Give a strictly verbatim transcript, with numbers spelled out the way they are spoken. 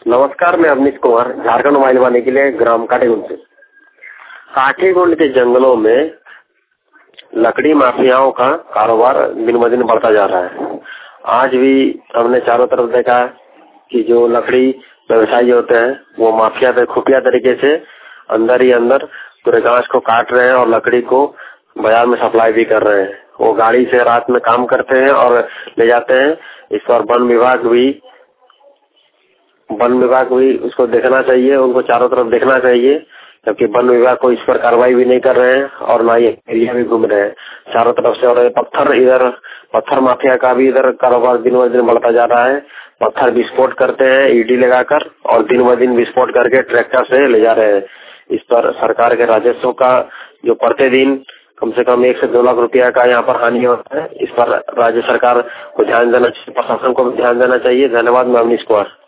नमस्कार, मैं अवनीश कुमार झारखंड मोबाइल वाले के लिए ग्राम काठीगुंड से। काठीगुंड के जंगलों में लकड़ी माफियाओं का कारोबार दिन ब दिन बढ़ता जा रहा है। आज भी हमने चारों तरफ देखा कि जो लकड़ी व्यवसायी होते हैं वो माफिया से खुफिया तरीके से अंदर ही अंदर पूरे घास को काट रहे हैं और लकड़ी को बाजार में सप्लाई भी कर रहे हैं। वो गाड़ी से रात में काम करते हैं और ले जाते हैं। इस पर वन विभाग भी वन विभाग भी उसको देखना चाहिए, उनको चारों तरफ देखना चाहिए, जबकि वन विभाग को इस पर कार्रवाई भी नहीं कर रहे हैं और ना ये एरिया भी घूम रहे हैं चारों तरफ से। और पत्थर इधर पत्थर माफिया का भी इधर कारोबार दिन ब दिन बढ़ता जा रहा है। पत्थर विस्फोट करते हैं ईडी लगाकर और दिन ब दिन विस्फोट करके ट्रैक्टर से ले जा रहे हैं। इस पर सरकार के राजस्व का जो प्रतिदिन कम से कम एक से दो लाख रुपया का यहाँ पर हानि होता है। इस पर राज्य सरकार को ध्यान देना चाहिए, प्रशासन को भी ध्यान देना चाहिए। धन्यवाद। मैं अवनीश कुमार।